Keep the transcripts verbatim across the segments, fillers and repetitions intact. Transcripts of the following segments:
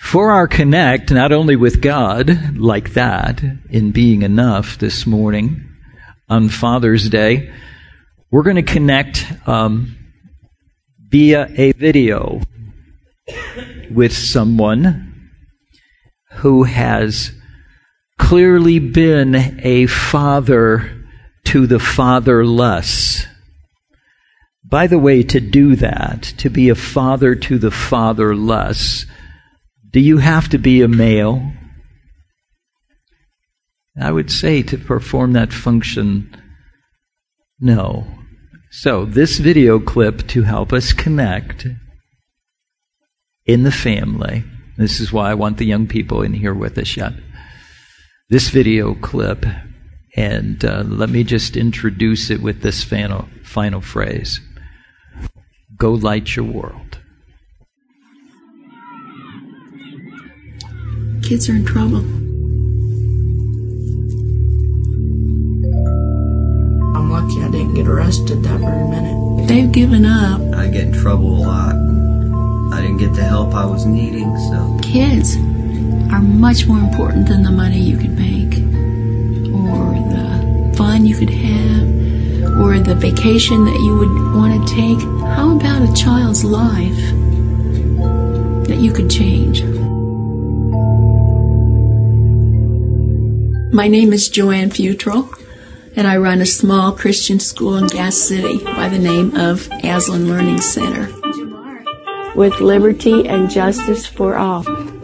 For our connect, not only with God, like that, in being enough this morning on Father's Day, we're going to connect um, via a video with someone who has clearly been a father to the fatherless. By the way, to do that, to be a father to the fatherless, do you have to be a male? I would say to perform that function, no. So this video clip to help us connect in the family. This is why I want the young people in here with us yet. This video clip, and uh, let me just introduce it with this final, final phrase. Go light your world. Kids are in trouble. I'm lucky I didn't get arrested that very minute. They've given up. I get in trouble a lot. I didn't get the help I was needing, so... Kids are much more important than the money you could make, or the fun you could have, or the vacation that you would want to take. How about a child's life that you could change? My name is Joanne Futrell, and I run a small Christian school in Gas City by the name of Aslan Learning Center. With liberty and justice for all.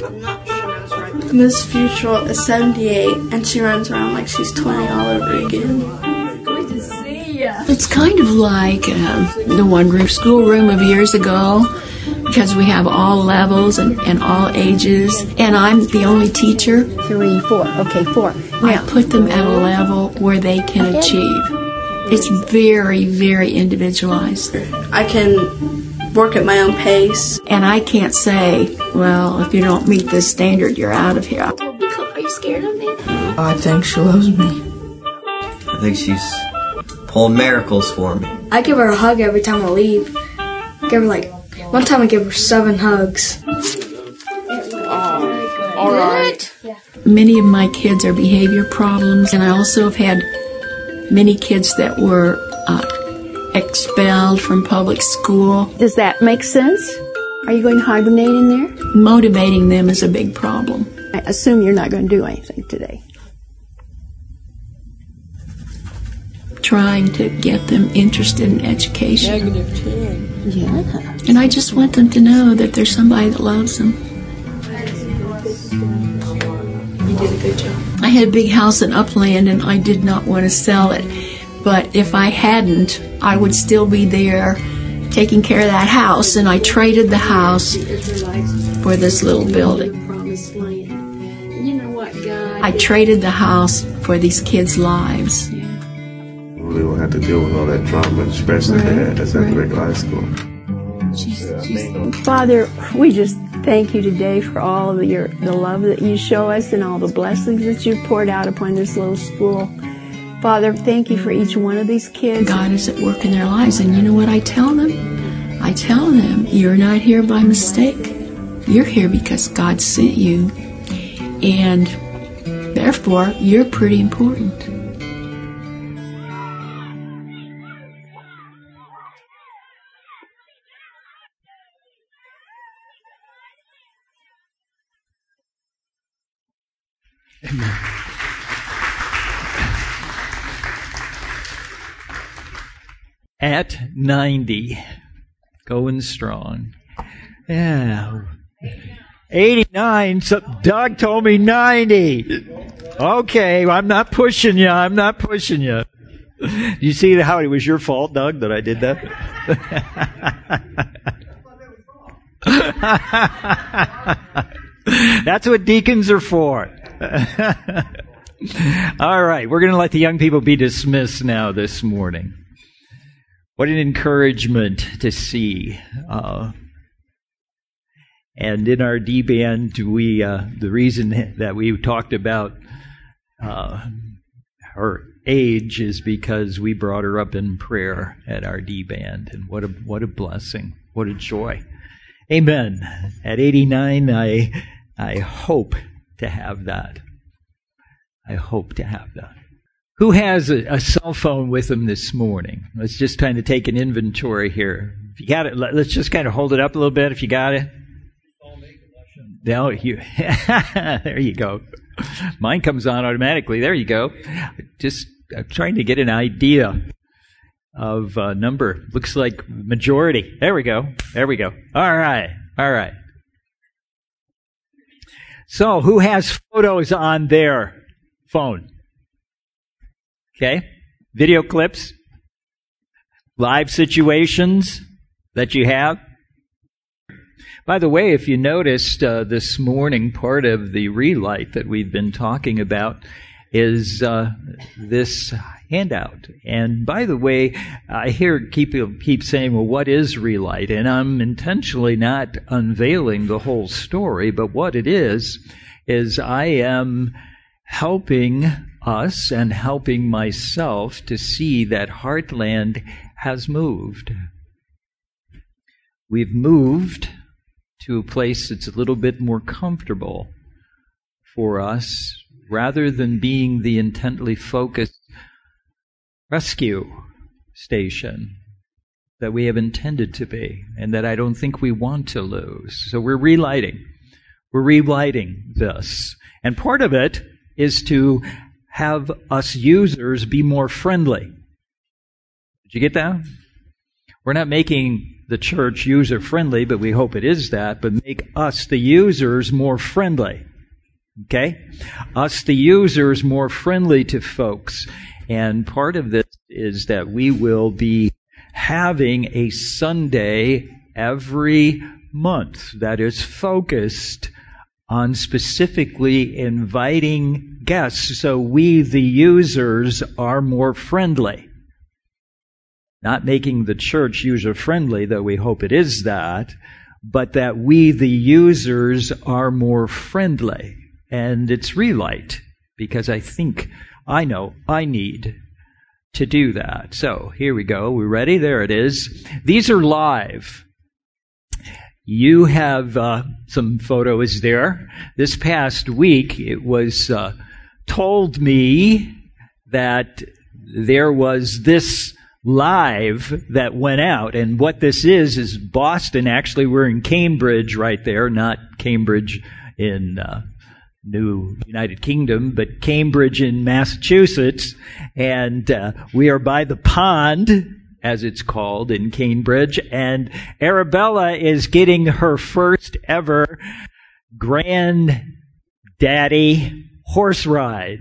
Miss Futrell is seventy-eight, and she runs around like she's twenty all over again. Good to see ya. It's kind of like uh, the one-room schoolroom of years ago, because we have all levels and, and all ages, and I'm the only teacher. Three, four. Okay, four. I put them at a level where they can achieve. It's very, very individualized. I can work at my own pace. And I can't say, well, if you don't meet this standard, you're out of here. Are you scared of me? I think she loves me. I think she's pulling miracles for me. I give her a hug every time I leave. Give her like, one time I gave her seven hugs. Oh, all right. Yeah. Many of my kids are behavior problems, and I also have had many kids that were uh, expelled from public school. Does that make sense? Are you going to hibernate in there? Motivating them is a big problem. I assume you're not going to do anything today. Trying to get them interested in education. Negative ten. Yeah. And I just want them to know that there's somebody that loves them. You did a good job. I had a big house in Upland, and I did not want to sell it. But if I hadn't, I would still be there taking care of that house, and I traded the house for this little building. I traded the house for these kids' lives. We don't have to deal with all that trauma, especially right, that that's at right. High school. Father, we just thank you today for all of your the love that you show us and all the blessings that you've poured out upon this little school. Father, thank you for each one of these kids. God is at work in their lives, and you know what I tell them? I tell them, you're not here by mistake. You're here because God sent you, and therefore, you're pretty important. Amen. At ninety, going strong. Yeah. eighty-nine, so Doug told me ninety. Okay, I'm not pushing you, I'm not pushing you. You see how it was your fault, Doug, that I did that? That's what deacons are for. All right, we're going to let the young people be dismissed now this morning. What an encouragement to see. Uh, and in our D band, we uh, the reason that we talked about uh, her age is because we brought her up in prayer at our D band, and what a what a blessing, what a joy. Amen. At eighty-nine, I I hope to have that. I hope to have that. Who has a, a cell phone with them this morning? Let's just kind of take an inventory here. If you got it, let's just kind of hold it up a little bit if you got it. No, you, there you go. Mine comes on automatically. There you go. Just I'm trying to get an idea of uh, number. Looks like majority. There we go. There we go. All right. All right. So, who has photos on their phone? Okay. Video clips. Live situations that you have. By the way, if you noticed uh, this morning, part of the relight that we've been talking about is uh, this handout. And by the way, I hear people keep saying, well, what is relight? And I'm intentionally not unveiling the whole story, but what it is, is I am helping us and helping myself to see that Heartland has moved. We've moved to a place that's a little bit more comfortable for us, rather than being the intently focused rescue station that we have intended to be, and that I don't think we want to lose. So we're relighting. We're relighting this. And part of it is to have us users be more friendly. Did you get that? We're not making the church user-friendly, but we hope it is that, but make us, the users, more friendly. Okay? Us, the users, more friendly to folks. And part of this is that we will be having a Sunday every month that is focused on specifically inviting guests so we, the users, are more friendly. Not making the church user-friendly, though we hope it is that, but that we, the users, are more friendly. And it's relight, because I think, I know, I need to do that. So, here we go. We're ready? There it is. These are live. You have uh, some photos there. This past week, it was uh, told me that there was this live that went out. And what this is, is Boston. Actually, we're in Cambridge right there, not Cambridge in uh, New United Kingdom, but Cambridge in Massachusetts. And uh, we are by the pond, as it's called, in Cambridge. And Arabella is getting her first ever granddaddy horse ride.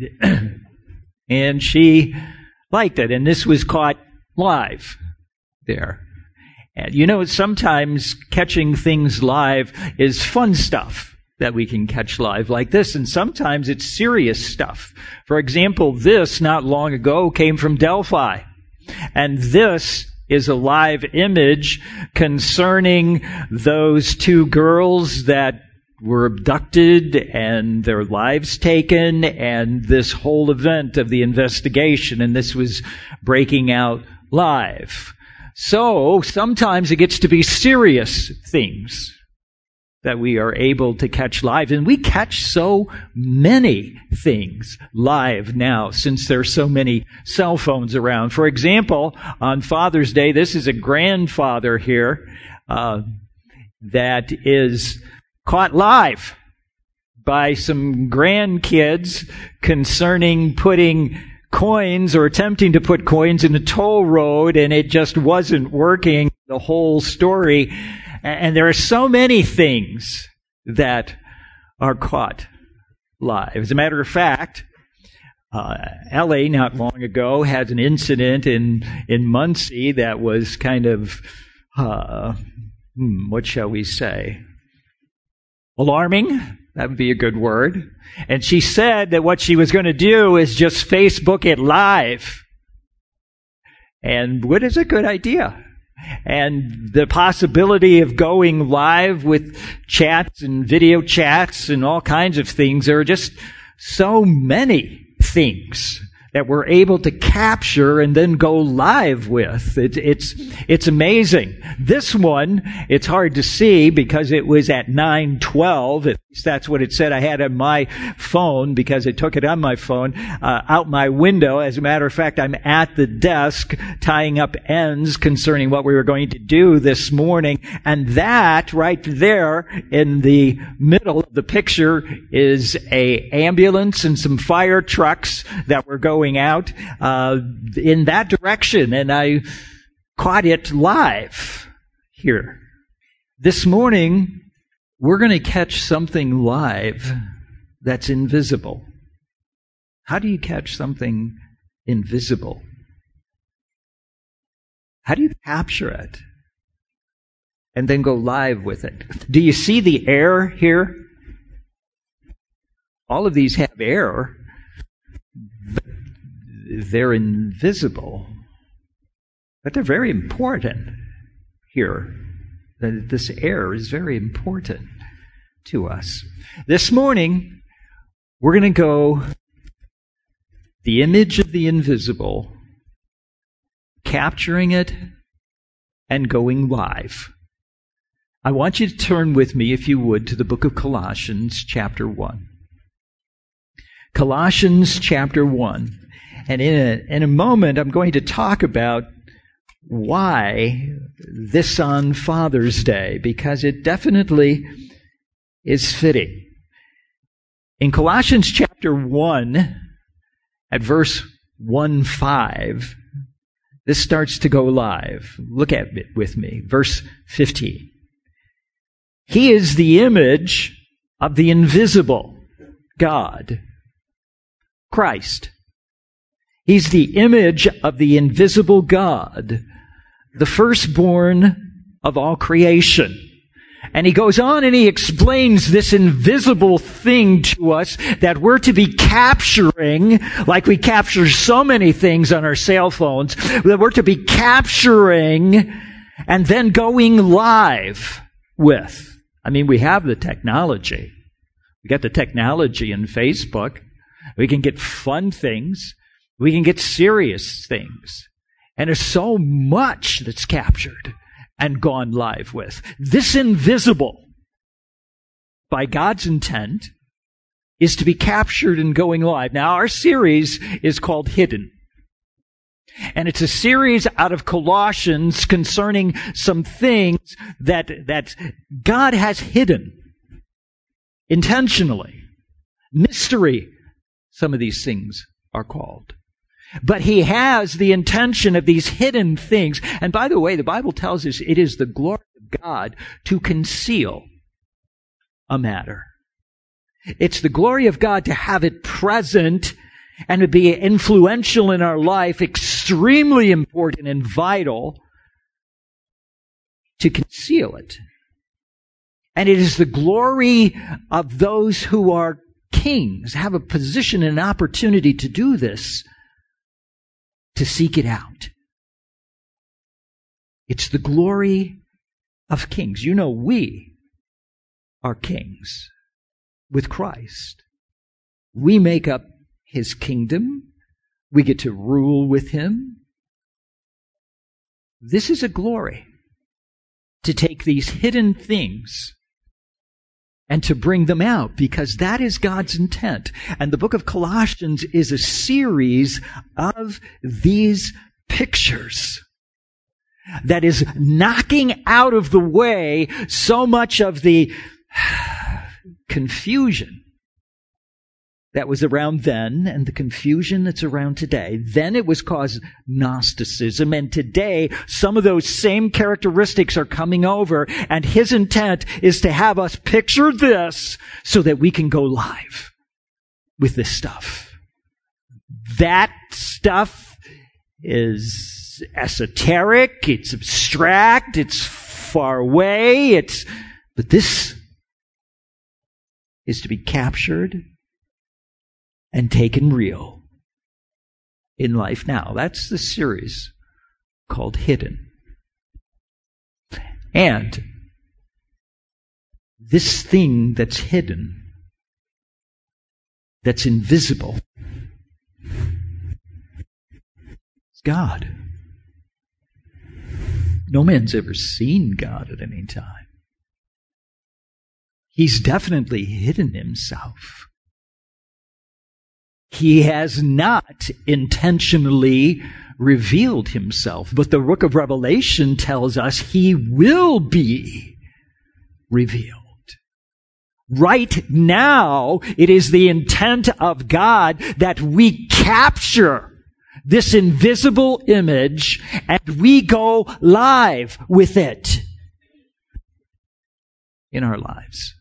And she liked it. And this was caught live there. And you know, sometimes catching things live is fun stuff that we can catch live like this, and sometimes it's serious stuff. For example, this not long ago came from Delphi, and this is a live image concerning those two girls that were abducted and their lives taken, and this whole event of the investigation, and this was breaking out live. So sometimes it gets to be serious things that we are able to catch live. And we catch so many things live now since there's so many cell phones around. For example, on Father's Day, this is a grandfather here uh, that is caught live by some grandkids concerning putting coins or attempting to put coins in a toll road, and it just wasn't working, the whole story. And there are so many things that are caught live. As a matter of fact, uh, L A not long ago had an incident in, in Muncie that was kind of, uh, hmm, what shall we say, alarming. That would be a good word. And she said that what she was going to do is just Facebook it live. And what is a good idea? And the possibility of going live with chats and video chats and all kinds of things. There are just so many things that we're able to capture and then go live with. It, it's, it's amazing. This one, it's hard to see because it was at nine twelve. At least that's what it said I had on my phone because I took it on my phone, uh, out my window. As a matter of fact, I'm at the desk tying up ends concerning what we were going to do this morning. And that right there in the middle of the picture is a ambulance and some fire trucks that were going out uh, in that direction, and I caught it live here. This morning, we're going to catch something live that's invisible. How do you catch something invisible? How do you capture it and then go live with it? Do you see the air here? All of these have air. They're invisible, but they're very important here. This air is very important to us. This morning, we're going to go the image of the invisible, capturing it and going live. I want you to turn with me, if you would, to the book of Colossians, chapter one. Colossians, chapter one. And in a, in a moment, I'm going to talk about why this on Father's Day, because it definitely is fitting. In Colossians chapter one, at verse one five, this starts to go live. Look at it with me. Verse fifteen. He is the image of the invisible God, Christ. He's the image of the invisible God, the firstborn of all creation. And he goes on and he explains this invisible thing to us that we're to be capturing, like we capture so many things on our cell phones, that we're to be capturing and then going live with. I mean, we have the technology. We got the technology in Facebook. We can get fun things. We can get serious things. And there's so much that's captured and gone live with. This invisible, by God's intent, is to be captured and going live. Now, our series is called Hidden. And it's a series out of Colossians concerning some things that, that God has hidden intentionally. Mystery, some of these things are called. But he has the intention of these hidden things. And by the way, the Bible tells us it is the glory of God to conceal a matter. It's the glory of God to have it present and to be influential in our life, extremely important and vital, to conceal it. And it is the glory of those who are kings, have a position and an opportunity to do this, to seek it out. It's the glory of kings. You know, we are kings with Christ. We make up his kingdom. We get to rule with him. This is a glory, to take these hidden things and to bring them out, because that is God's intent. And the book of Colossians is a series of these pictures that is knocking out of the way so much of the confusion that was around then and the confusion that's around today. Then it was called Gnosticism, and today some of those same characteristics are coming over, and his intent is to have us picture this so that we can go live with this stuff. That stuff is esoteric, it's abstract, it's far away, it's, but this is to be captured and taken real in life now. That's the series called Hidden. And this thing that's hidden, that's invisible, God. No man's ever seen God at any time. He's definitely hidden himself. He has not intentionally revealed himself, but the book of Revelation tells us he will be revealed. Right now, it is the intent of God that we capture this invisible image and we go live with it in our lives.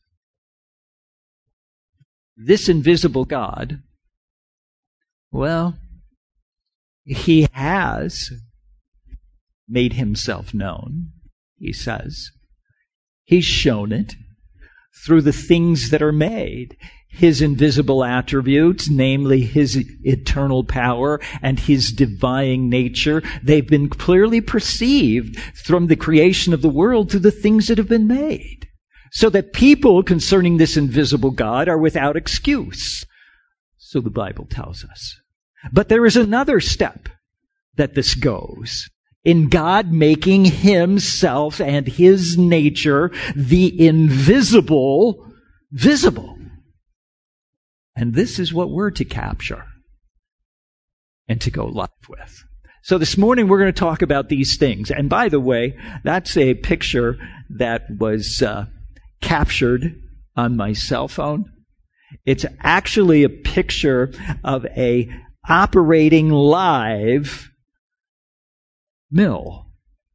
This invisible God, well, he has made himself known, he says. He's shown it through the things that are made. His invisible attributes, namely his eternal power and his divine nature, they've been clearly perceived from the creation of the world through the things that have been made. So that people concerning this invisible God are without excuse. So the Bible tells us. But there is another step that this goes. In God making himself and his nature, the invisible, visible. And this is what we're to capture and to go live with. So this morning we're going to talk about these things. And by the way, that's a picture that was uh, captured on my cell phone. It's actually a picture of a operating live mill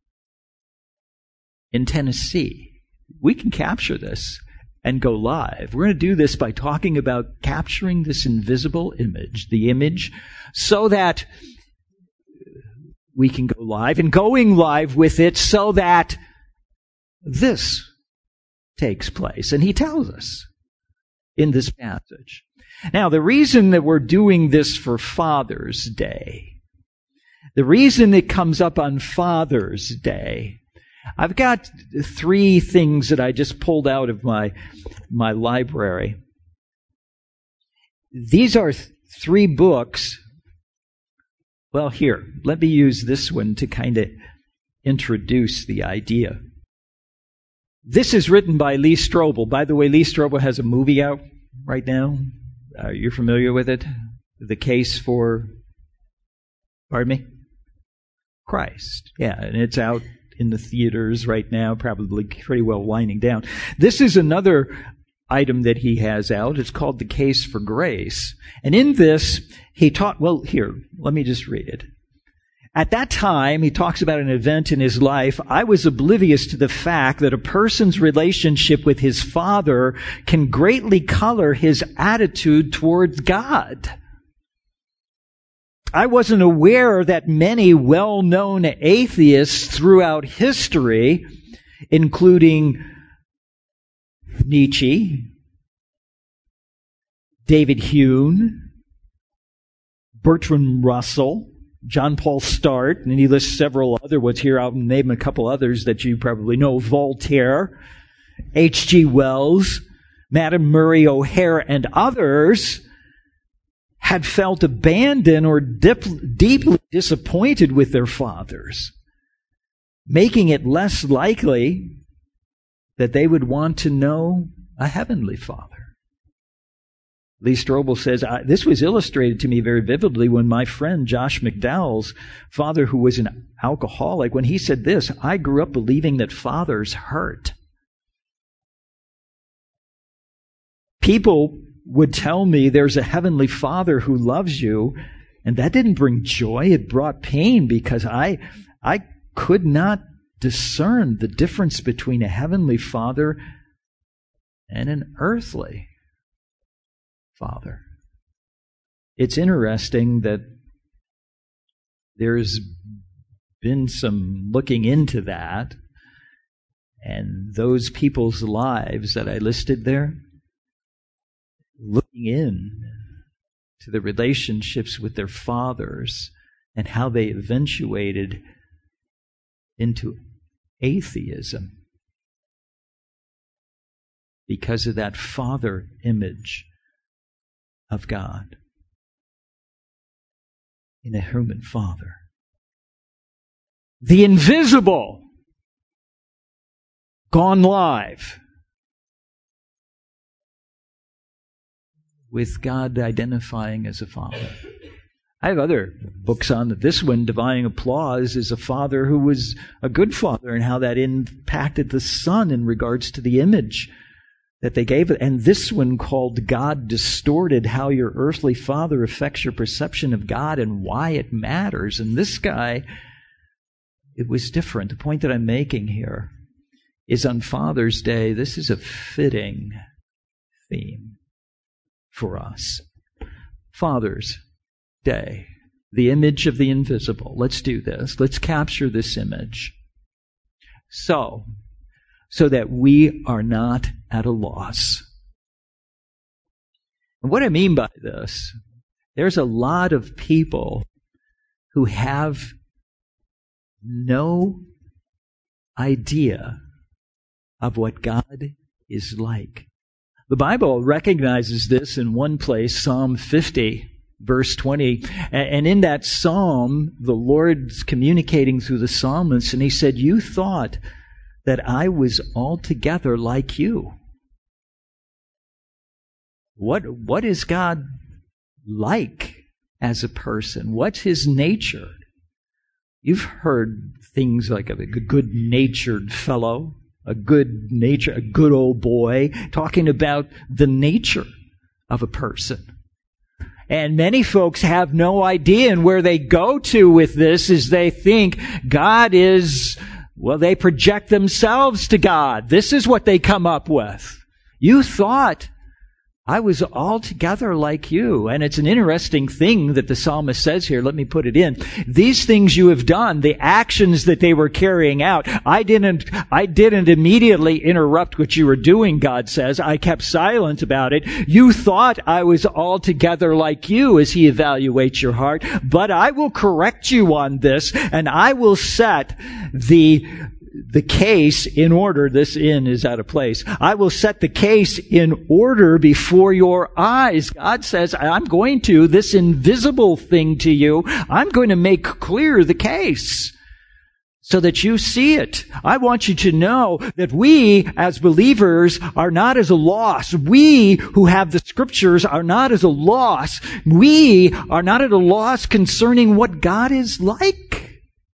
in Tennessee. We can capture this and go live. We're going to do this by talking about capturing this invisible image, the image, so that we can go live, and going live with it so that this takes place. And he tells us in this passage. Now, the reason that we're doing this for Father's Day, the reason it comes up on Father's Day, I've got three things that I just pulled out of my, my library. These are th- three books. Well, here, let me use this one to kind of introduce the idea. This is written by Lee Strobel. By the way, Lee Strobel has a movie out right now. Are you familiar with it? The Case for, pardon me? Christ. Yeah, and it's out in the theaters right now, probably pretty well winding down. This is another item that he has out. It's called The Case for Grace. And in this, he taught, well, here, let me just read it. At that time, he talks about an event in his life. I was oblivious to the fact that a person's relationship with his father can greatly color his attitude towards God. I wasn't aware that many well-known atheists throughout history, including Nietzsche, David Hume, Bertrand Russell, John Paul Start, and he lists several other ones here. I'll name a couple others that you probably know. Voltaire, H G Wells, Madame Murray O'Hare, and others had felt abandoned or dip, deeply disappointed with their fathers, making it less likely that they would want to know a heavenly Father. Lee Strobel says, this was illustrated to me very vividly when my friend Josh McDowell's father, who was an alcoholic, when he said this, I grew up believing that fathers hurt. People would tell me there's a heavenly Father who loves you, and that didn't bring joy. It brought pain because I, I could not discern the difference between a heavenly Father and an earthly Father. It's interesting that there's been some looking into that, and those people's lives that I listed there, looking in to the relationships with their fathers and how they eventuated into atheism because of that father image of God in a human father. the invisible gone live. With God identifying as a father. I have other books on it. This one, Divine Applause, is a father who was a good father and how that impacted the son in regards to the image that they gave it. And this one called God Distorted, how your earthly father affects your perception of God and why it matters. And this guy, it was different. The point that I'm making here is on Father's Day, this is a fitting theme for us. Father's Day, the image of the invisible. Let's do this. Let's capture this image. So, so that we are not at a loss. And what I mean by this, there's a lot of people who have no idea of what God is like. The Bible recognizes this in one place, Psalm fifty, verse twenty. And in that psalm, the Lord's communicating through the psalmist, and he said, "You thought that I was altogether like you." What, what is God like as a person? What's his nature? You've heard things like a good-natured fellow, a good nature, a good old boy, talking about the nature of a person. And many folks have no idea, and where they go to with this is they think God is, well, they project themselves to God. This is what they come up with. You thought I was altogether like you. And it's an interesting thing that the psalmist says here. Let me put it in. These things you have done, the actions that they were carrying out, I didn't, I didn't immediately interrupt what you were doing, God says. I kept silent about it. You thought I was altogether like you as he evaluates your heart, but I will correct you on this, and I will set the the case in order. This in is out of place. I will set the case in order before your eyes. God says, I'm going to, this invisible thing to you, I'm going to make clear the case so that you see it. I want you to know that we as believers are not as a loss. We who have the scriptures are not as a loss. We are not at a loss concerning what God is like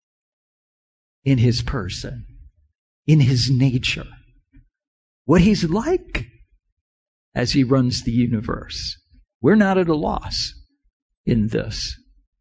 in his person, in his nature, what he's like as he runs the universe. We're not at a loss in this,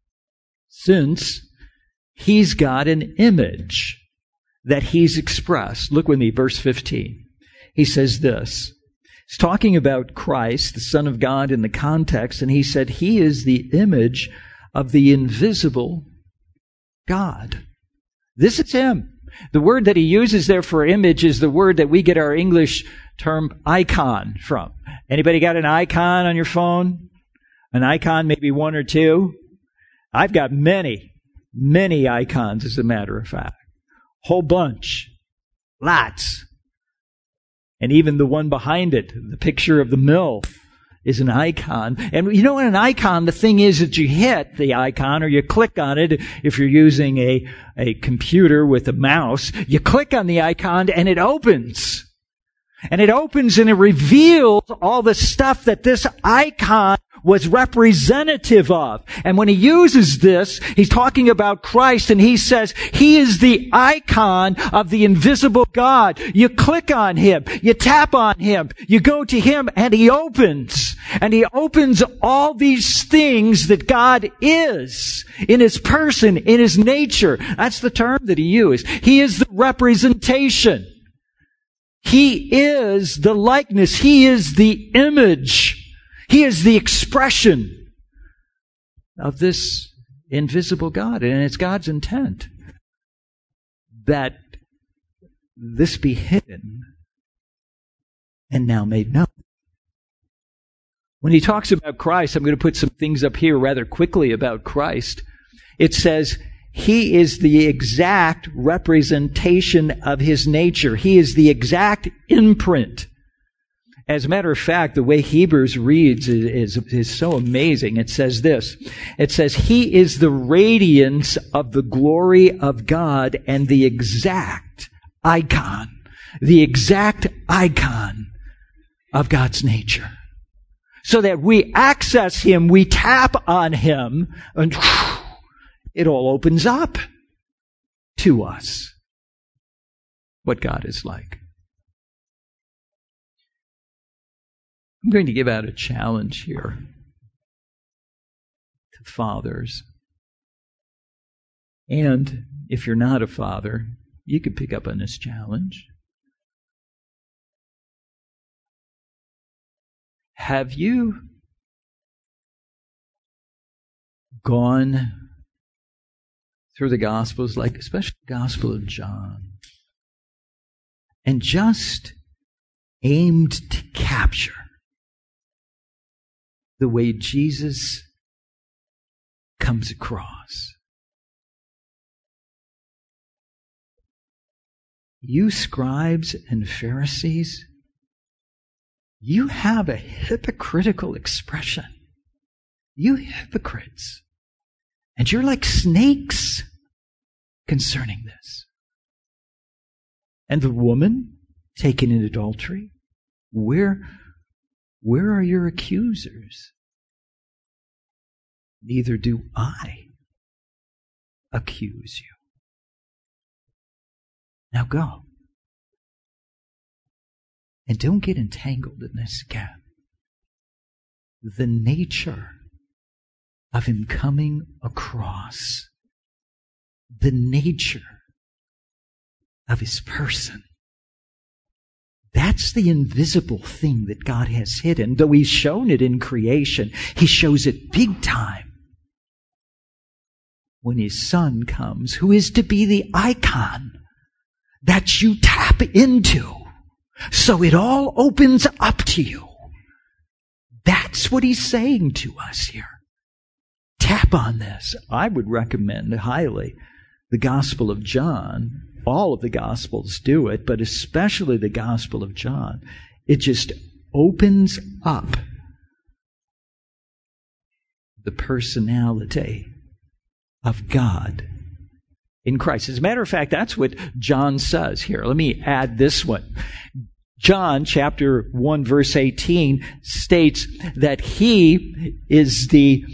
since he's got an image that he's expressed. Look with me, verse fifteen. He says this. He's talking about Christ, the Son of God, in the context, and he said he is the image of the invisible God. This is him. The word that he uses there for image is the word that we get our English term icon from. Anybody got an icon on your phone? An icon, maybe one or two? I've got many, many icons, as a matter of fact. Whole bunch. Lots. And even the one behind it, the picture of the mill, is an icon. And you know what an icon, the thing is that you hit the icon or you click on it. If you're using a, a computer with a mouse, you click on the icon and it opens. And it opens and it reveals all the stuff that this icon was representative of. And when he uses this, he's talking about Christ, and he says he is the icon of the invisible God. You click on him, you tap on him, you go to him, and he opens. And he opens all these things that God is in his person, in his nature. That's the term that he used. He is the representation. He is the likeness. He is the image. He is the expression of this invisible God. And it's God's intent that this be hidden and now made known. When he talks about Christ, I'm going to put some things up here rather quickly about Christ. It says, he is the exact representation of his nature. He is the exact imprint. As a matter of fact, the way Hebrews reads is, is, is so amazing. It says this. It says, He is the radiance of the glory of God and the exact icon, the exact icon of God's nature. So that we access Him, we tap on Him, and whew, it all opens up to us what God is like. I'm going to give out a challenge here to fathers. And if you're not a father, you could pick up on this challenge. Have you gone through the Gospels, like especially the Gospel of John, and just aimed to capture the way Jesus comes across? You scribes and Pharisees, you have a hypocritical expression. You hypocrites. And you're like snakes concerning this. And the woman taken in adultery, where, where are your accusers? Neither do I accuse you. Now go. And don't get entangled in this again. The nature of Him coming across, the nature of His person, that's the invisible thing that God has hidden. Though He's shown it in creation, He shows it big time when His Son comes, who is to be the icon that you tap into. So it all opens up to you. That's what He's saying to us here. Tap on this. I would recommend highly the Gospel of John. All of the Gospels do it, but especially the Gospel of John. It just opens up the personality of God in Christ. As a matter of fact, that's what John says here. Let me add this one. John chapter one verse eighteen states that He is the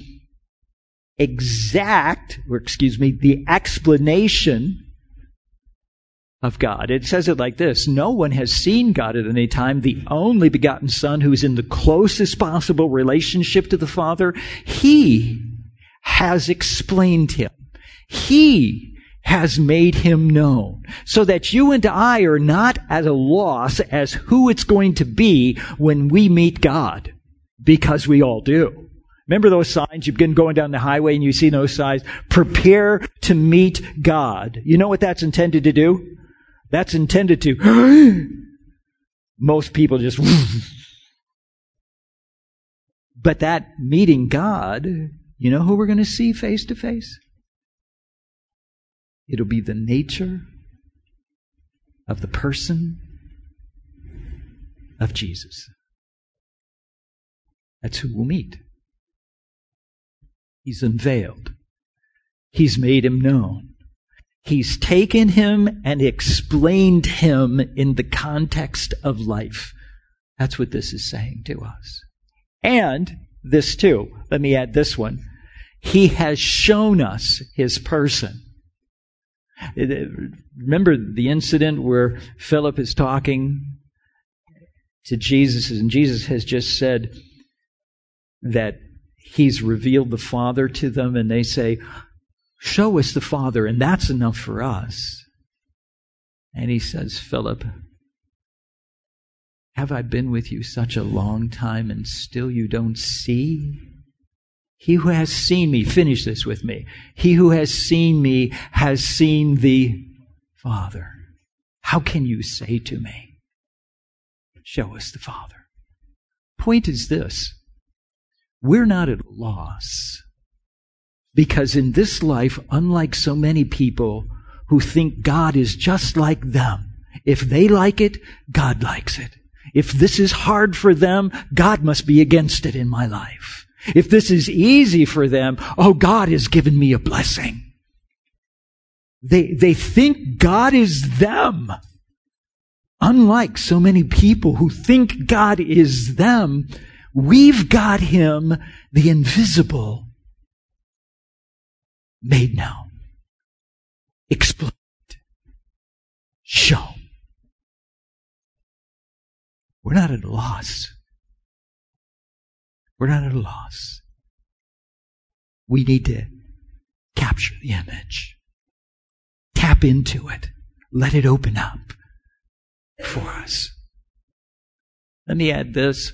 exact, or excuse me, the explanation of God. It says it like this: no one has seen God at any time. The only begotten Son, who is in the closest possible relationship to the Father, He has explained Him. He has made Him known, so that you and I are not at a loss as who it's going to be when we meet God, because we all do. Remember those signs? You've been going down the highway and you see those signs, prepare to meet God. You know what that's intended to do? That's intended to, most people just, but that meeting God, you know who we're going to see face to face? It'll be the nature of the person of Jesus. That's who we'll meet. He's unveiled. He's made Him known. He's taken Him and explained Him in the context of life. That's what this is saying to us. And this too, let me add this one. He has shown us His person. Remember the incident where Philip is talking to Jesus, and Jesus has just said that He's revealed the Father to them, and they say, show us the Father, and that's enough for us. And He says, Philip, have I been with you such a long time, and still you don't see? He who has seen me, finish this with me. He who has seen me has seen the Father. How can you say to me, show us the Father? Point is this. We're not at a loss. Because in this life, unlike so many people who think God is just like them, if they like it, God likes it. If this is hard for them, God must be against it in my life. If this is easy for them, oh, God has given me a blessing. They, they think God is them. Unlike so many people who think God is them, we've got Him, the invisible, made known, explained, shown. We're not at a loss. We're not at a loss. We need to capture the image. Tap into it. Let it open up for us. Let me add this.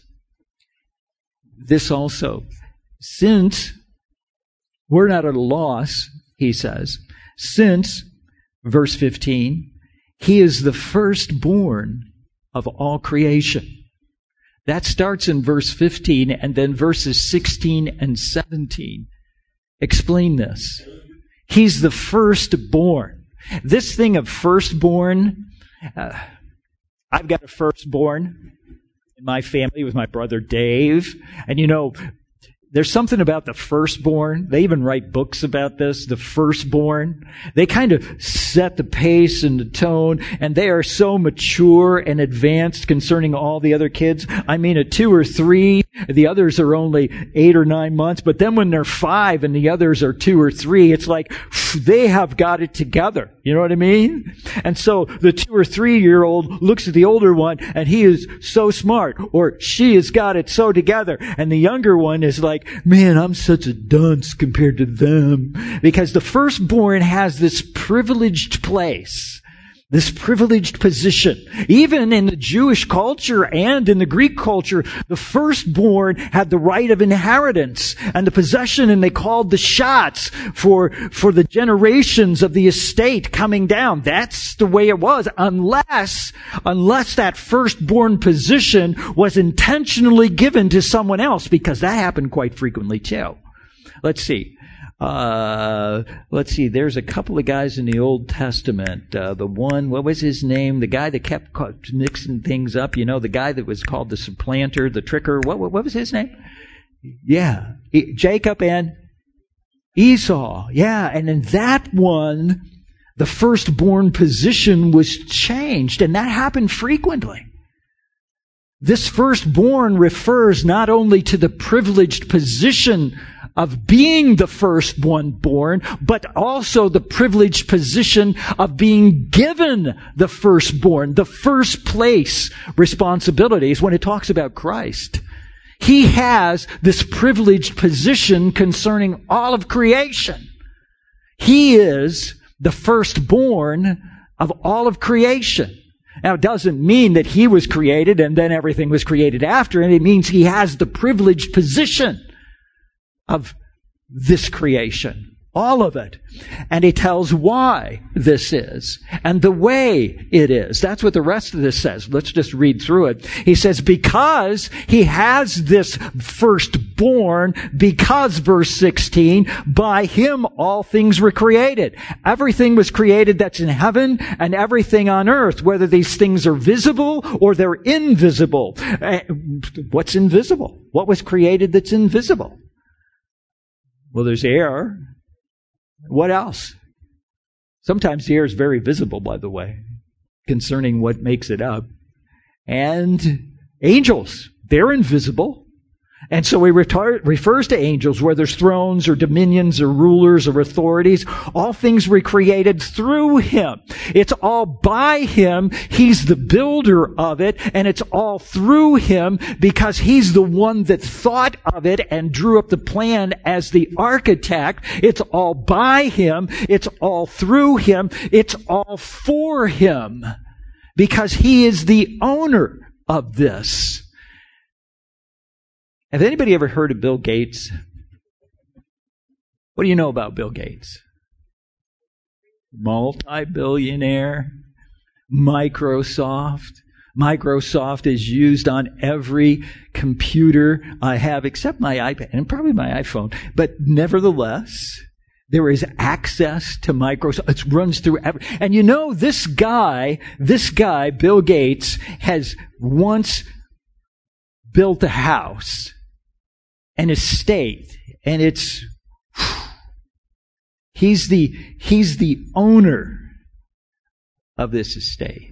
This also. Since we're not at a loss, he says, since, verse fifteen, He is the firstborn of all creation. That starts in verse fifteen, and then verses sixteen and seventeen explain this. He's the firstborn. This thing of firstborn, uh, I've got a firstborn in my family with my brother Dave. And you know, there's something about the firstborn. They even write books about this, the firstborn. They kind of set the pace and the tone, and they are so mature and advanced concerning all the other kids. I mean, at two or three, the others are only eight or nine months, but then when they're five and the others are two or three, it's like they have got it together. You know what I mean? And so the two or three year old looks at the older one and he is so smart, or she has got it so together. And the younger one is like, man, I'm such a dunce compared to them. Because the firstborn has this privileged place, this privileged position. Even in the Jewish culture and in the Greek culture, the firstborn had the right of inheritance and the possession, and they called the shots for, for the generations of the estate coming down. That's the way it was, unless, unless that firstborn position was intentionally given to someone else, because that happened quite frequently too. Let's see. Uh, let's see, there's a couple of guys in the Old Testament. Uh, the one, what was his name? The guy that kept mixing things up, you know, the guy that was called the supplanter, the tricker. What, what, what was his name? Yeah. He, Jacob and Esau. Yeah. And in that one, the firstborn position was changed, and that happened frequently. This firstborn refers not only to the privileged position of being the first one born, but also the privileged position of being given the firstborn, the first place responsibilities when it talks about Christ. He has this privileged position concerning all of creation. He is the firstborn of all of creation. Now, it doesn't mean that he was created and then everything was created after him. It means he has the privileged position of this creation, all of it. And he tells why this is and the way it is. That's what the rest of this says. Let's just read through it. He says, because he has this firstborn, because, verse sixteen, by him all things were created. Everything was created that's in heaven and everything on earth, whether these things are visible or they're invisible. What's invisible? What was created that's invisible? Well, there's air. What else? Sometimes the air is very visible, by the way, concerning what makes it up. And angels, they're invisible. And so he retar- refers to angels, whether there's thrones or dominions or rulers or authorities. All things were created through him. It's all by him. He's the builder of it. And it's all through him because he's the one that thought of it and drew up the plan as the architect. It's all by him. It's all through him. It's all for him because he is the owner of this. Have anybody ever heard of Bill Gates? What do you know about Bill Gates? Multi-billionaire, Microsoft. Microsoft is used on every computer I have except my iPad and probably my iPhone. But nevertheless, There is access to Microsoft. It runs through every, and you know, this guy, this guy, Bill Gates, has once built a house, an estate, and it's, he's the, he's the owner of this estate.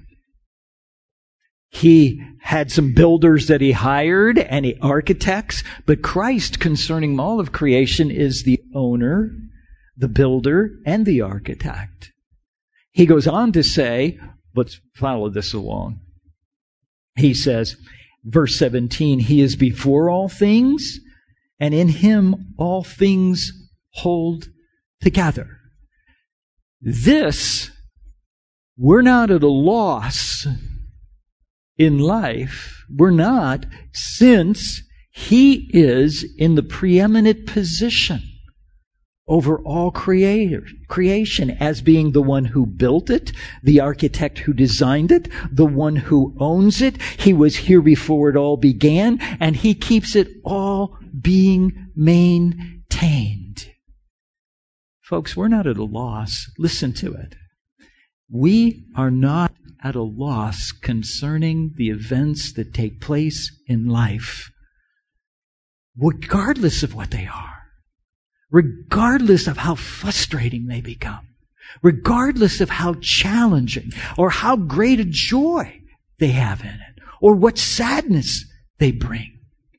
He had some builders that he hired and he architects, but Christ, concerning all of creation, is the owner, the builder, and the architect. He goes on to say, let's follow this along. He says, verse seventeen, He is before all things, and in Him all things hold together. This, we're not at a loss in life. We're not, since He is in the preeminent position over all creator, creation, as being the one who built it, the architect who designed it, the one who owns it. He was here before it all began, and He keeps it all being maintained. Folks, we're not at a loss. Listen to it. We are not at a loss concerning the events that take place in life, regardless of what they are, regardless of how frustrating they become, regardless of how challenging or how great a joy they have in it, or what sadness they bring.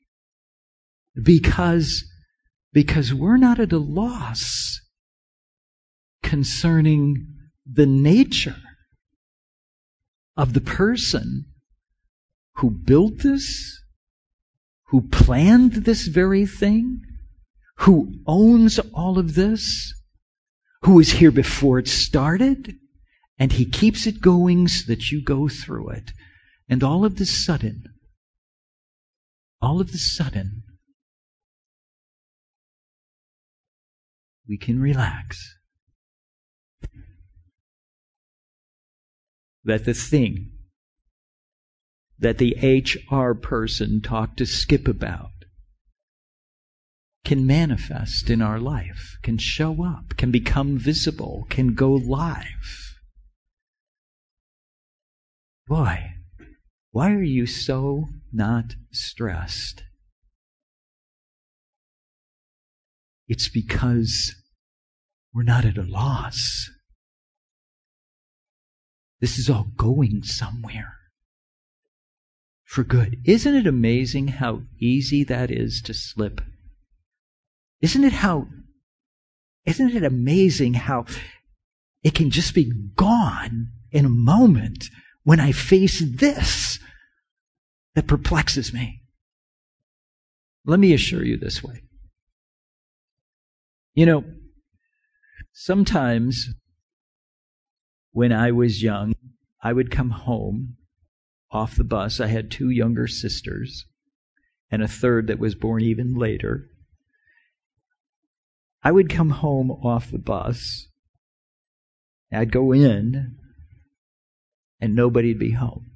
Because, because we're not at a loss concerning the nature of the person who built this, who planned this very thing, who owns all of this, who was here before it started, and He keeps it going so that you go through it. And all of the sudden, all of the sudden, we can relax. That the thing that the H R person talked to Skip about can manifest in our life, can show up, can become visible, can go live. Boy, why are you so not stressed? It's because we're not at a loss. This is all going somewhere for good. Isn't it amazing how easy that is to slip? Isn't it how, isn't it amazing how it can just be gone in a moment when I face this that perplexes me? Let me assure you this way. You know, sometimes when I was young, I would come home off the bus. I had two younger sisters and a third that was born even later. I would come home off the bus. I'd go in and nobody'd be home.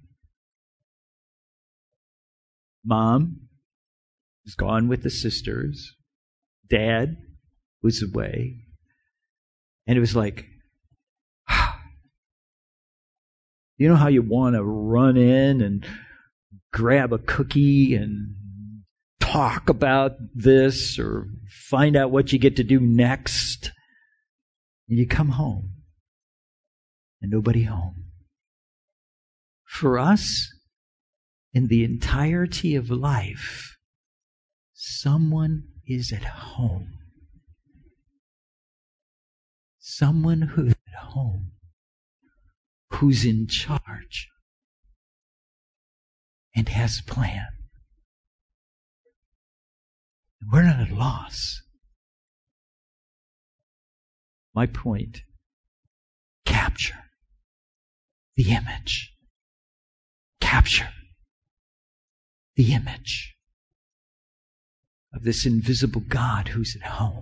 Mom was gone with the sisters. Dad was away. And it was like, you know how you want to run in and grab a cookie and talk about this or find out what you get to do next? And you come home and nobody home. For us, in the entirety of life, someone is at home. Someone who's at home, who's in charge and has a plan. We're not at a loss. My point, capture the image. Capture the image of this invisible God who's at home.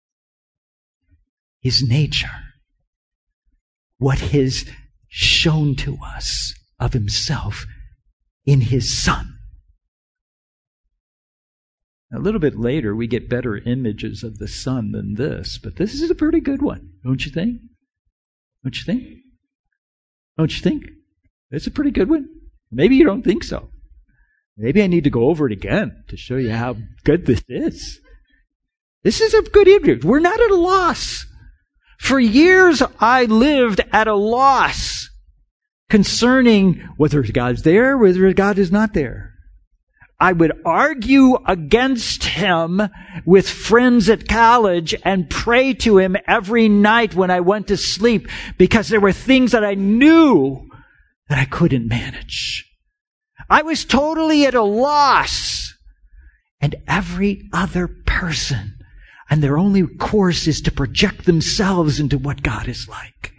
His nature, what His shown to us of Himself in His Son. A little bit later, we get better images of the Son than this, but this is a pretty good one, don't you think? Don't you think? Don't you think? It's a pretty good one. Maybe you don't think so. Maybe I need to go over it again to show you how good this is. This is a good image. We're not at a loss. For years, I lived at a loss concerning whether God's there, whether God is not there. I would argue against him with friends at college and pray to him every night when I went to sleep because there were things that I knew that I couldn't manage. I was totally at a loss. And every other person, and their only course is to project themselves into what God is like.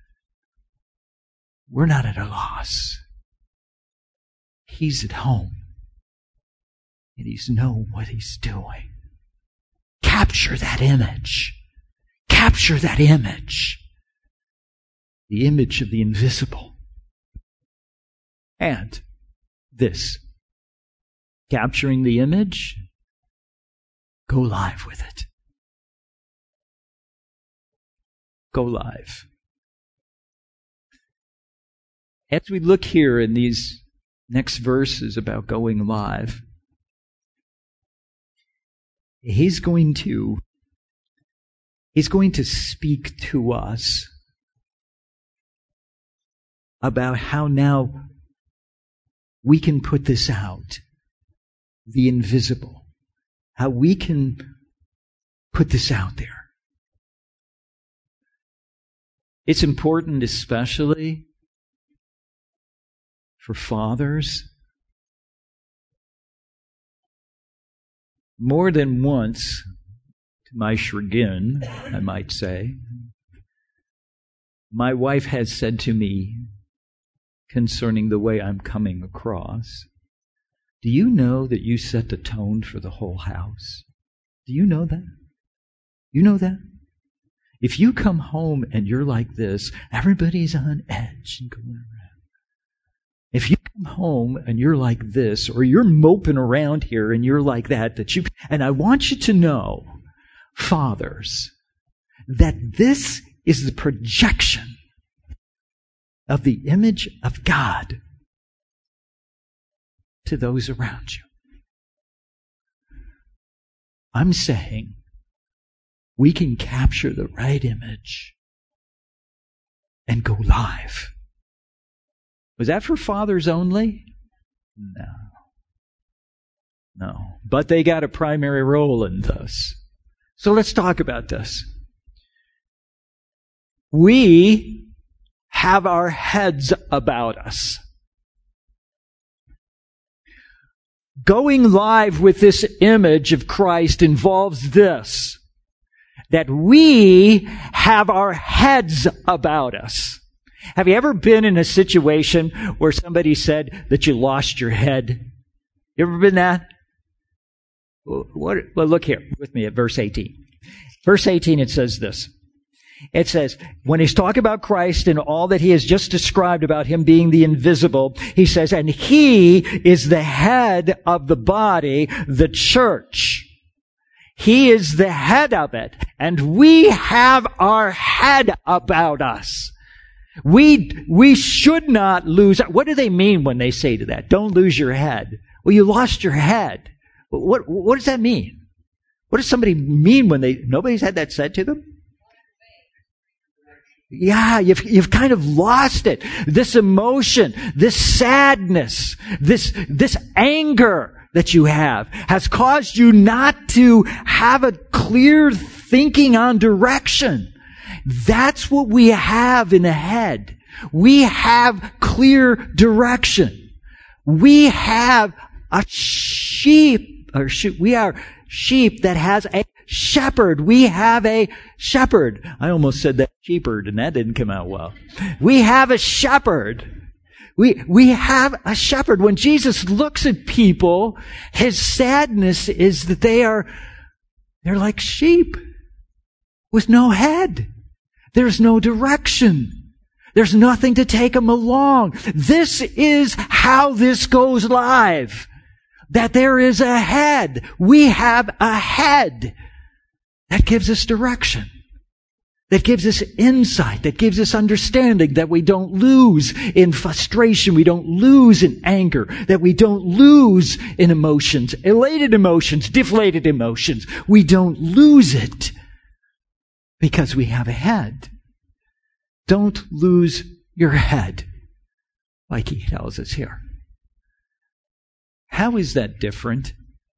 We're not at a loss. He's at home. And he's known what he's doing. Capture that image. Capture that image. The image of the invisible. And this. Capturing the image. Go live with it. Go live. As we look here in these next verses about going live, He's going to, he's going to speak to us about how now we can put this out, the invisible, how we can put this out there. It's important especially for fathers. More than once, to my chagrin, I might say, my wife has said to me concerning the way I'm coming across, do you know that you set the tone for the whole house? Do you know that? You know that? If you come home and you're like this, everybody's on edge and going around. If you come home and you're like this, or you're moping around here and you're like that, that you, and I want you to know, fathers, that this is the projection of the image of God to those around you. I'm saying we can capture the right image and go live. Was that for fathers only? No. No. But they got a primary role in this. So let's talk about this. We have our heads about us. Going live with this image of Christ involves this, that we have our heads about us. Have you ever been in a situation where somebody said that you lost your head? You ever been that? What, well, look here with me at verse eighteen. Verse eighteen, it says this. It says, when he's talking about Christ and all that he has just described about him being the invisible, he says, and he is the head of the body, the church. He is the head of it. And we have our head about us. We, we should not lose. What do they mean when they say to that? Don't lose your head. Well, you lost your head. What, what does that mean? What does somebody mean when they, nobody's had that said to them? Yeah, you've, you've kind of lost it. This emotion, this sadness, this, this anger that you have has caused you not to have a clear thinking on direction. That's what we have in the head. We have clear direction. We have a sheep, or sheep, we are sheep that has a shepherd. We have a shepherd. I almost said that shepherd, and that didn't come out well. We have a shepherd. We, we have a shepherd. When Jesus looks at people, his sadness is that they are, they're like sheep with no head. There's no direction. There's nothing to take them along. This is how this goes live. that there is a head. We have a head that gives us direction, that gives us insight, that gives us understanding, that we don't lose in frustration, we don't lose in anger, that we don't lose in emotions, elated emotions, deflated emotions. We don't lose it because we have a head. Don't lose your head, like he tells us here. How is that different?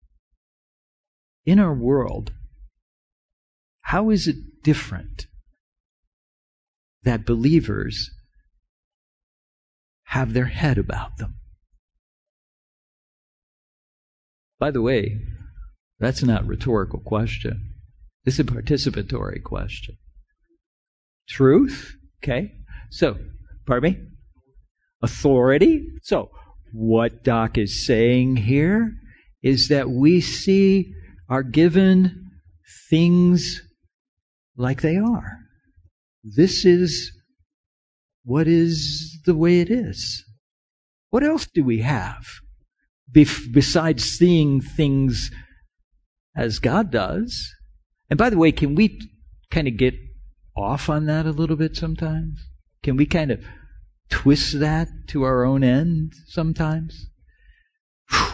In our world, how is it different that believers have their head about them? By the way, that's not a rhetorical question. This is a participatory question. Truth, okay? So, pardon me? Authority. So, what Doc is saying here is that we see, are given things like they are. This is what is the way it is. What else do we have Bef- besides seeing things as God does? And by the way, can we kind of get off on that a little bit sometimes? Can we kind of twist that to our own end sometimes? Whew.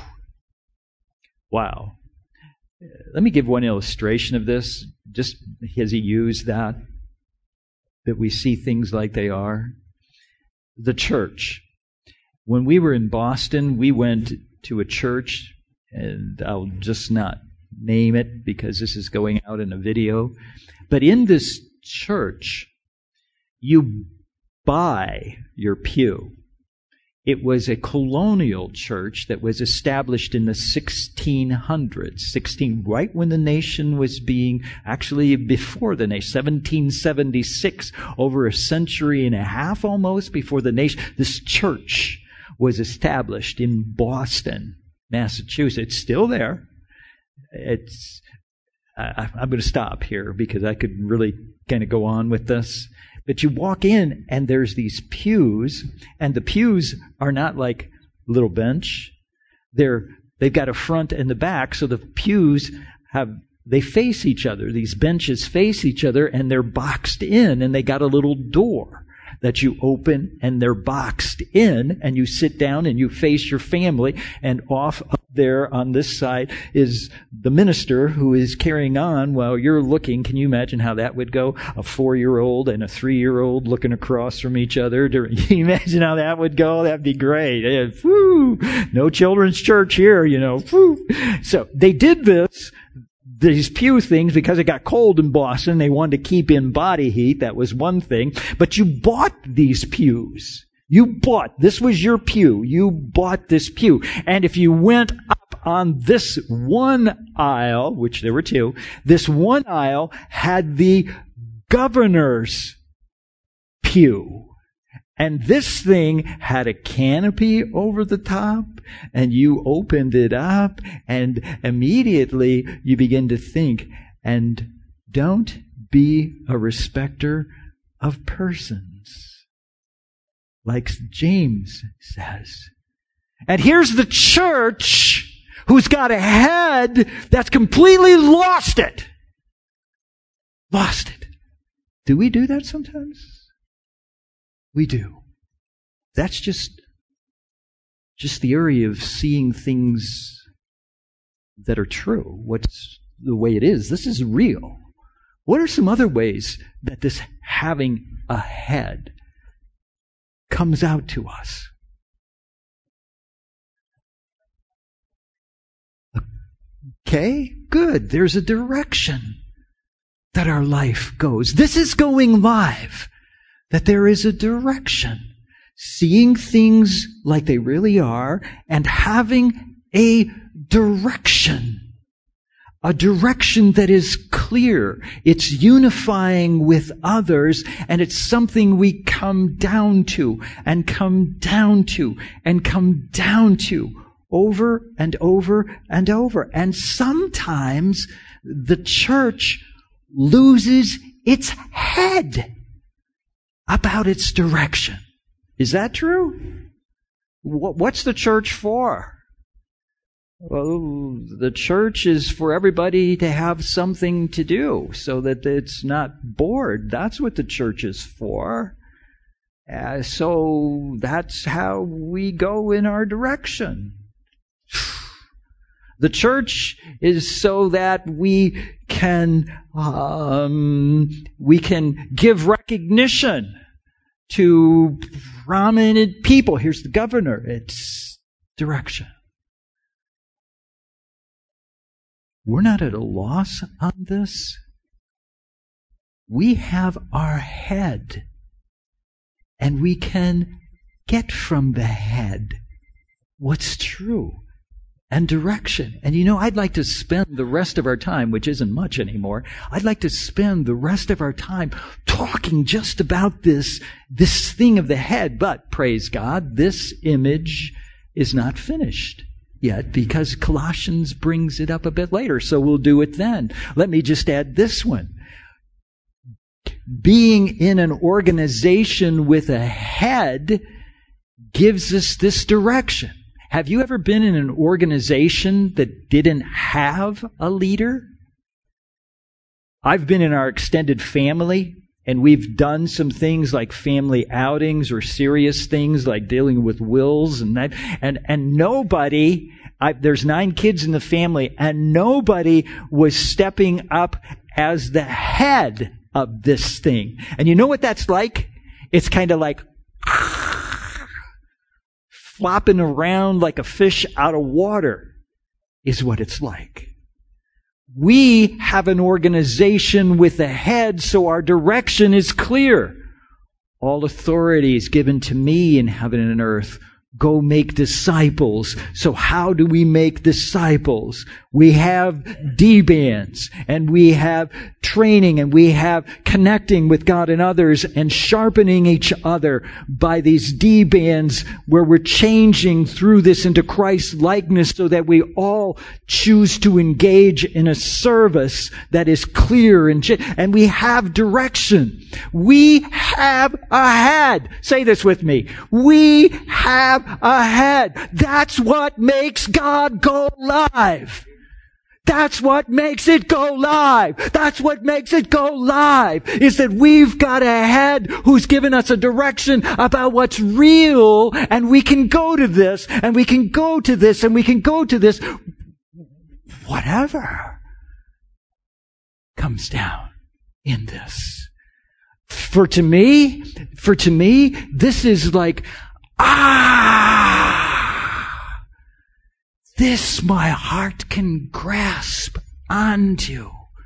Wow. Let me give one illustration of this, just as he used that, that we see things like they are. The church. When we were in Boston, we went to a church, and I'll just not name it because this is going out in a video. But in this church, you buy your pew. It was a colonial church that was established in the sixteen hundreds, sixteen, right when the nation was being, actually before the nation, seventeen seventy-six, over a century and a half almost before the nation. This church was established in Boston, Massachusetts. It's still there. It's, I, I'm going to stop here because I could really kind of go on with this. But you walk in and there's these pews, and the pews are not like a little bench. They're, they've got a front and the back, so the pews have, they face each other. These benches face each other, and they're boxed in, and they got a little door that you open, and they're boxed in, and you sit down and you face your family, and off up there on this side is the minister who is carrying on while you're looking. Can you imagine how that would go? A four-year-old and a three-year-old looking across from each other. Can you imagine how that would go? That'd be great. Yeah, whew, no children's church here, you know. Whew. So they did this, these pew things, because it got cold in Boston. They wanted to keep in body heat. That was one thing. But you bought these pews. You bought, this was your pew. You bought this pew. And if you went up on this one aisle, which there were two, this one aisle had the governor's pew. And this thing had a canopy over the top, and you opened it up, and immediately you begin to think, and don't be a respecter of persons, like James says. And here's the church who's got a head that's completely lost it. Lost it. Do we do that sometimes? We do. That's just, just the area of seeing things that are true. What's the way it is. This is real. What are some other ways that this having a head comes out to us? Okay, good. There's a direction that our life goes. This is going live. That there is a direction. Seeing things like they really are and having a direction. A direction that is clear. It's unifying with others, and it's something we come down to and come down to and come down to over and over and over. And sometimes the church loses its head about its direction. Is that true? What's the church for? Well, the church is for everybody to have something to do so that it's not bored. That's what the church is for. Uh, so that's how we go in our direction. The church is so that we can um, we can give recognition to prominent people. Here's the governor. It's direction. We're not at a loss on this. We have our head, and we can get from the head what's true and direction. And you know, I'd like to spend the rest of our time, which isn't much anymore, I'd like to spend the rest of our time talking just about this, this thing of the head. But praise God, this image is not finished yet, because Colossians brings it up a bit later, so we'll do it then. Let me just add this one. Being in an organization with a head gives us this direction. Have you ever been in an organization that didn't have a leader? I've been in our extended family, and we've done some things like family outings or serious things like dealing with wills and that. And, and nobody, I, there's nine kids in the family, and nobody was stepping up as the head of this thing. And you know what that's like? It's kind of like flopping around like a fish out of water is what it's like. We have an organization with a head, so our direction is clear. All authority is given to me in heaven and earth. Go make disciples. So how do we make disciples? We have D-bands, and we have training, and we have connecting with God and others, and sharpening each other by these D-bands where we're changing through this into Christ's likeness so that we all choose to engage in a service that is clear and, and we have direction. We have a head. Say this with me. We have a head. That's what makes God go live. That's what makes it go live. That's what makes it go live, is that we've got a head who's given us a direction about what's real, and we can go to this, and we can go to this, and we can go to this. Whatever comes down in this. For to me, for to me, this is like, ah! This my heart can grasp onto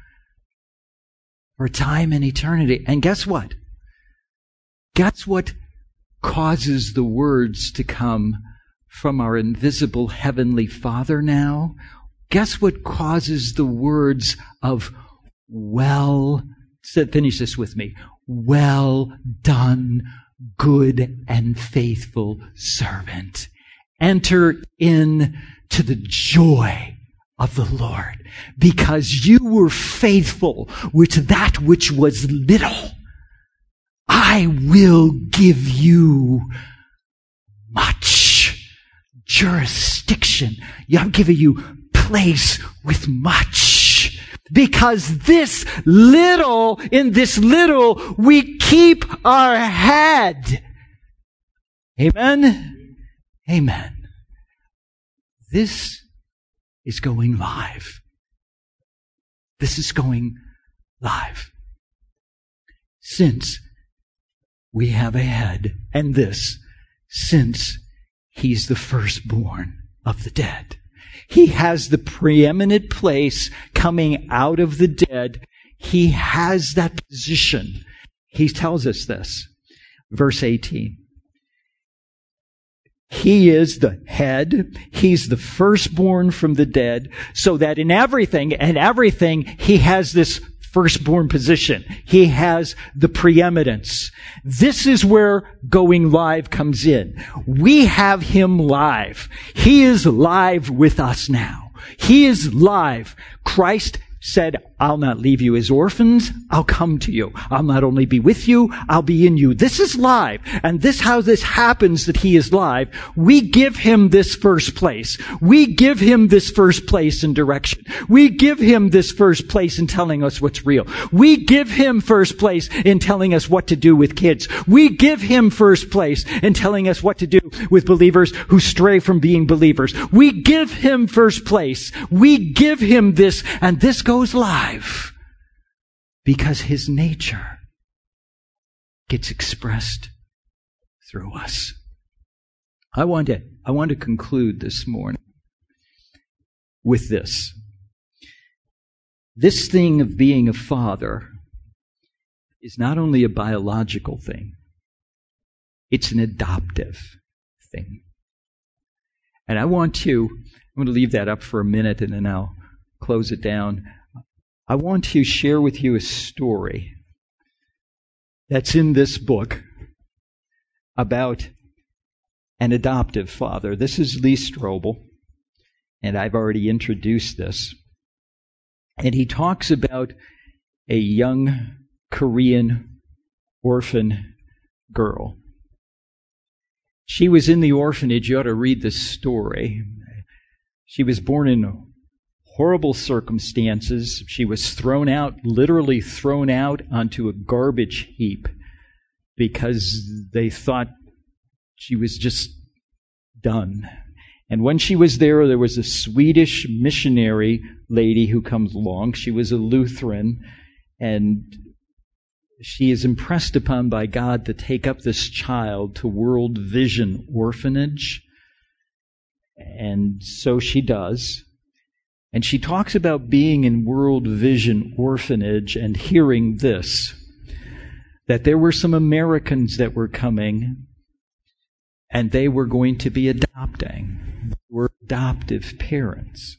for time and eternity. And guess what? Guess what causes the words to come from our invisible heavenly Father now? Guess what causes the words of well, finish this with me, well done, good and faithful servant. Enter in to the joy of the Lord, because you were faithful with that which was little. I will give you much jurisdiction. I'm giving you place with much. Because this little, in this little, we keep our head. Amen? Amen. This is going live. This is going live. Since we have a head, and this, since he's the firstborn of the dead. He has the preeminent place coming out of the dead. He has that position. He tells us this. Verse eighteen. He is the head. He's the firstborn from the dead, so that in everything, and everything, he has this firstborn position. He has the preeminence. This is where going live comes in. We have him live. He is live with us now. He is live. Christ said, I'll not leave you as orphans. I'll come to you. I'll not only be with you, I'll be in you. This is live. And this, how this happens that he is live. We give him this first place. We give him this first place in direction. We give him this first place in telling us what's real. We give him first place in telling us what to do with kids. We give him first place in telling us what to do with believers who stray from being believers. We give him first place. We give him this, and this goes goes live because his nature gets expressed through us. I want to, I want to conclude this morning with this. This thing of being a father is not only a biological thing, it's an adoptive thing. And I want to, I'm going to leave that up for a minute and then I'll close it down. I want to share with you a story that's in this book about an adoptive father. This is Lee Strobel, and I've already introduced this. And he talks about a young Korean orphan girl. She was in the orphanage. You ought to read this story. She was born in horrible circumstances. She was thrown out, literally thrown out onto a garbage heap because they thought she was just done. And when she was there, there was a Swedish missionary lady who comes along. She was a Lutheran, and she is impressed upon by God to take up this child to World Vision Orphanage. And so she does. And she talks about being in World Vision Orphanage and hearing this, that there were some Americans that were coming and they were going to be adopting. They were adoptive parents.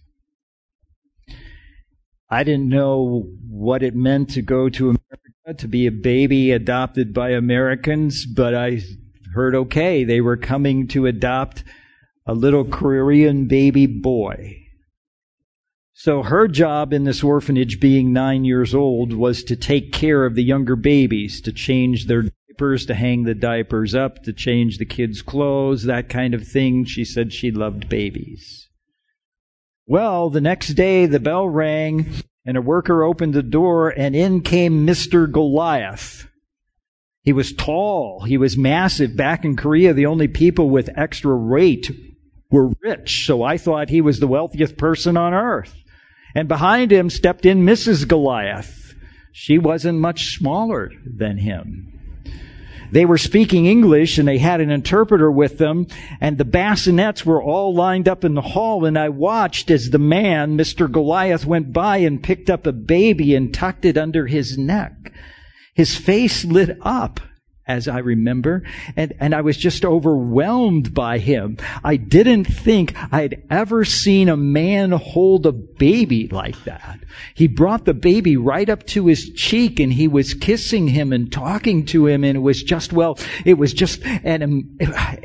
I didn't know what it meant to go to America, to be a baby adopted by Americans, but I heard, okay, they were coming to adopt a little Korean baby boy. So her job in this orphanage, being nine years old, was to take care of the younger babies, to change their diapers, to hang the diapers up, to change the kids' clothes, that kind of thing. She said she loved babies. Well, the next day the bell rang and a worker opened the door and in came Mister Goliath. He was tall. He was massive. Back in Korea, the only people with extra weight were rich, so I thought he was the wealthiest person on earth. And behind him stepped in Missus Goliath. She wasn't much smaller than him. They were speaking English, and they had an interpreter with them, and the bassinets were all lined up in the hall, and I watched as the man, Mister Goliath, went by and picked up a baby and tucked it under his neck. His face lit up, as I remember, and, and I was just overwhelmed by him. I didn't think I'd ever seen a man hold a baby like that. He brought the baby right up to his cheek, and he was kissing him and talking to him, and it was just, well, it was just an um,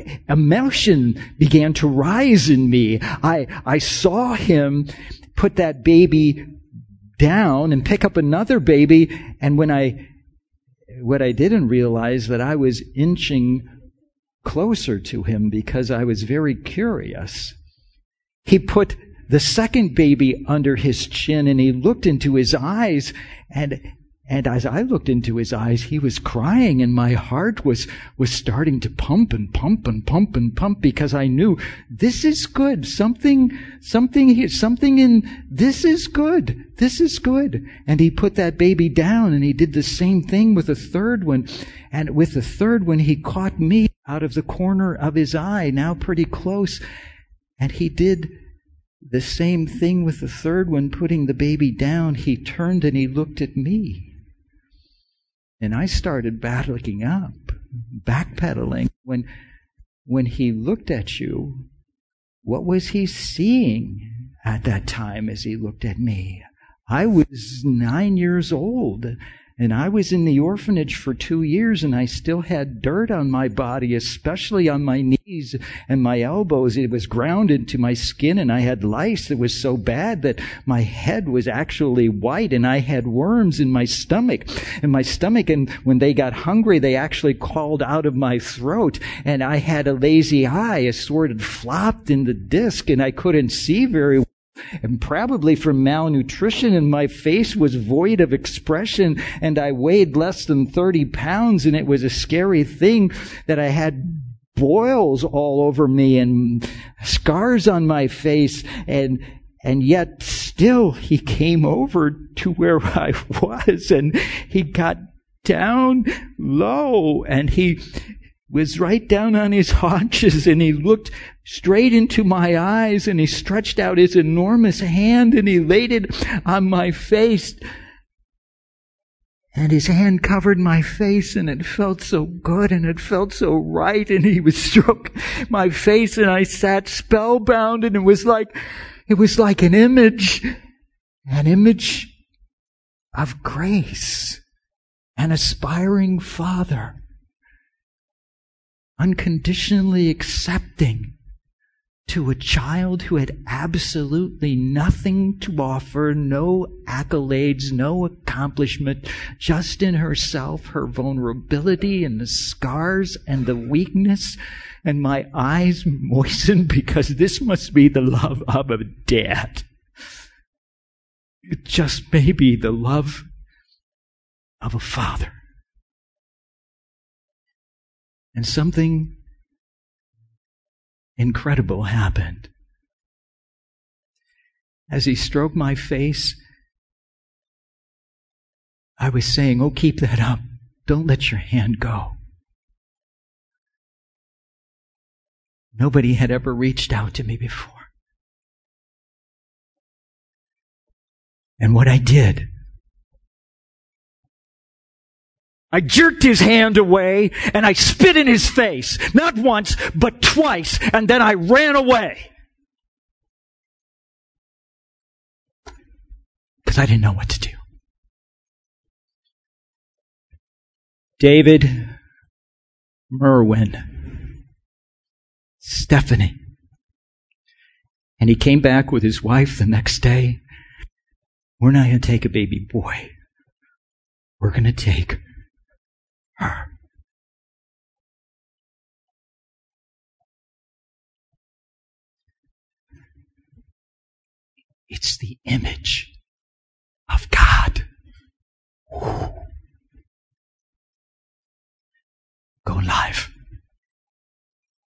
emotion began to rise in me. I, I saw him put that baby down and pick up another baby, and when I What I didn't realize that I was inching closer to him because I was very curious. He put the second baby under his chin and he looked into his eyes, and and as I looked into his eyes, he was crying, and my heart was was starting to pump and pump and pump and pump because I knew this is good. Something, something here, something in this is good. This is good. And he put that baby down, and he did the same thing with the third one. And with the third one, he caught me out of the corner of his eye, now pretty close. And he did the same thing with the third one, putting the baby down. He turned and he looked at me. And I started backing up, backpedaling. When, when he looked at you, what was he seeing at that time as he looked at me? I was nine years old, And I was in the orphanage for two years and I still had dirt on my body, especially on my knees and my elbows. It was ground into my skin and I had lice that was so bad that my head was actually white and I had worms in my stomach. In my stomach, and when they got hungry, they actually crawled out of my throat. And I had a lazy eye, a sort of flopped in the disc, and I couldn't see very well. And probably from malnutrition, and my face was void of expression, and I weighed less than thirty pounds, and it was a scary thing that I had boils all over me and scars on my face, and and yet still he came over to where I was, and he got down low, and he was right down on his haunches, and he looked straight into my eyes, and he stretched out his enormous hand, and he laid it on my face. And his hand covered my face, and it felt so good, and it felt so right, and he was stroke my face, and I sat spellbound, and it was like, it was like an image, an image of grace, an aspiring father, unconditionally accepting to a child who had absolutely nothing to offer, no accolades, no accomplishment, just in herself, her vulnerability and the scars and the weakness. And my eyes moistened because this must be the love of a dad. It just may be the love of a father. And something incredible happened. As he stroked my face, I was saying, "Oh, keep that up. Don't let your hand go." Nobody had ever reached out to me before. And what I did, I jerked his hand away and I spit in his face, not once, but twice, and then I ran away. Because I didn't know what to do. David, Merwin, Stephanie. And he came back with his wife the next day. We're not going to take a baby boy. We're going to take her. It's the image of God. Go live.